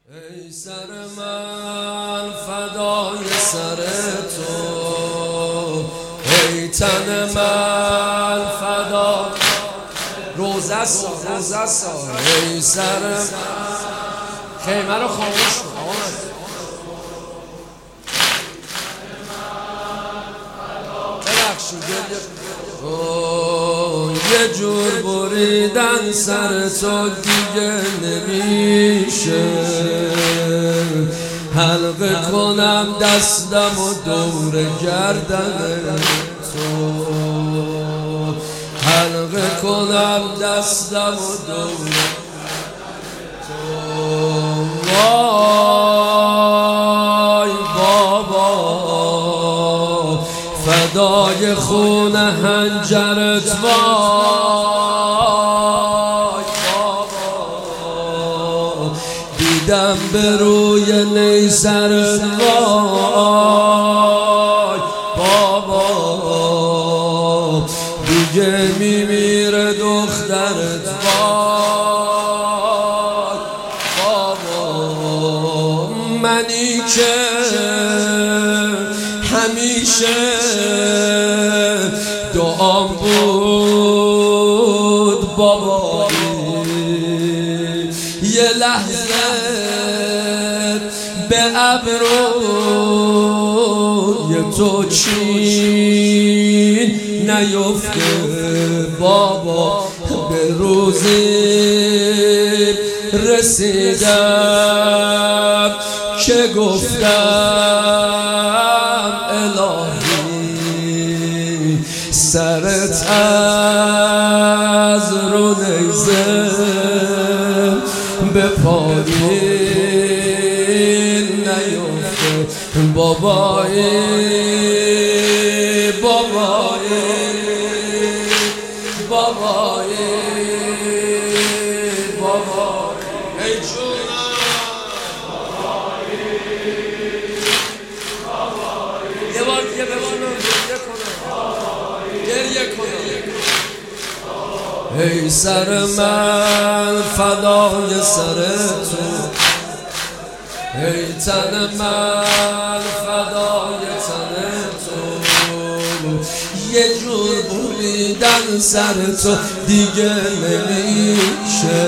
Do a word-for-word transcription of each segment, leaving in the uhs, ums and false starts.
ای سر من فدای سر تو، ای تن من فدا روزه سا روزه سا ای سر من. خیمه رو خاموش کن یه جور بریدن سر تو دیگه نمیشه، حلقه کنم دستم و دور گردن تو، حلقه کنم دستم و دور تو. وای بابا فدای خون حنجرت، وای بابا دیدم به روی نیزرت، وای بابا دیگه میمیره دخترت، وای بابا منی که همیشه دعام بود بابایی، یه لحظه به ابروی تو چین نیفته بابا، به روزی رسیدم که گفتم الهی سرت از رو نیزه به پایین نیفته بابایی، بابایی بابایی بابایی ای جونم یه بار دیگه ببانم گریه کنم ای سر من فدای سر تو، ای تن من فدای تن تو، یه جور بریدن سر تو دیگه نمیشه،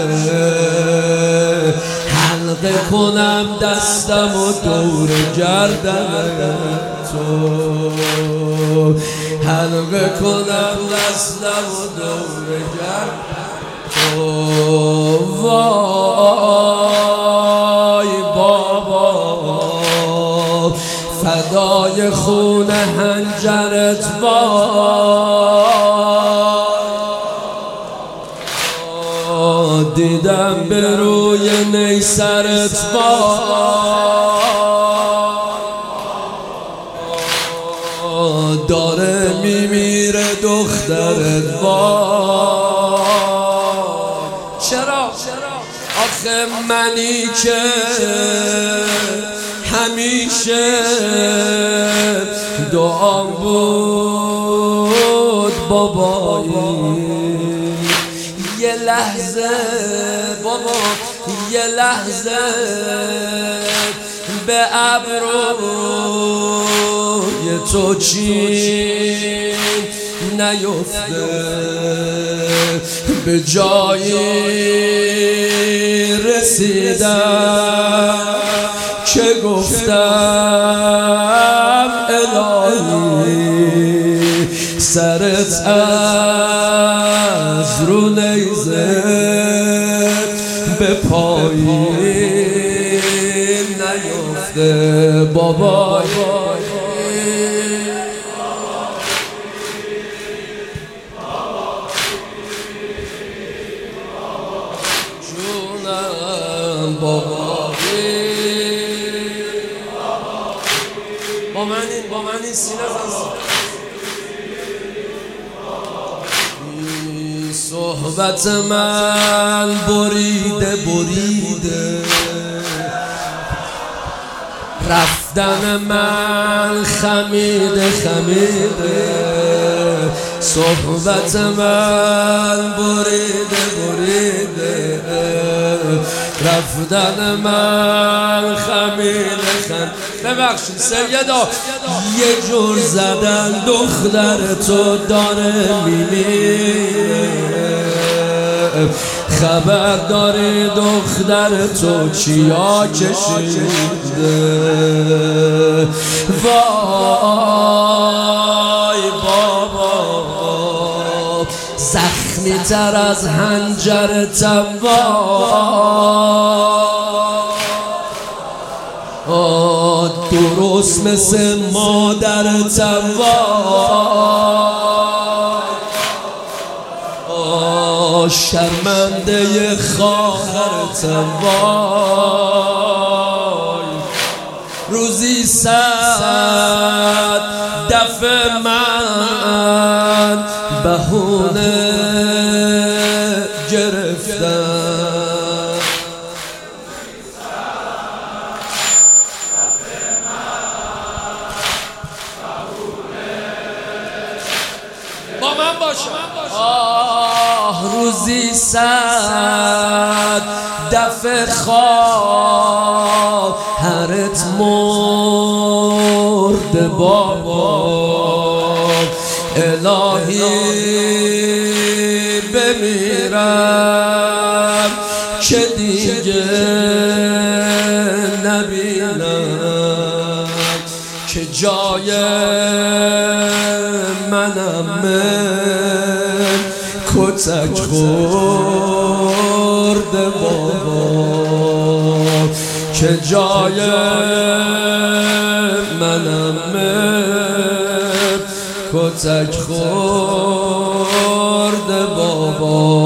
حلقه کنم دستم و دور گردن تو، حلقه کنم دستم و دور گردن تو. وای بابا فدای خون حنجرت، وای دیدم به روی نیزرت، وای داره میمیره دخترت، وای چرا آخه منی که همیشه دعام بود بابایی، یه لحظه بابا یه لحظه به ابروی تو چین نیفته، به جایی رسیدم که گفتم الهی سرت از رو نیزه به پایین نیفته بابا، جونم بابایی با من این با من این سینه این صحبت من بریده بریده، رفتن من خمیده خمیده، صحبت من بریده بریده، رفتن من خمیل خند. ببخشید سیدا، یه جور زدن دختر تو داره میمیره، خبر داری دختر تو چیا کشیده. وای بابا زخمی تر از حنجرتم، وای درست مثل مادرتم، وای شرمنده خواهرتم، وای روزی صد دفعه من بهونه گرفتم، با من باشم. آه روزی صد دفعه خواهرت مرده بابا، الهی بمیرم که دیگه نبینم، که جای منم من کتک خورده بابا، که جای منم من کتک خورده بابا.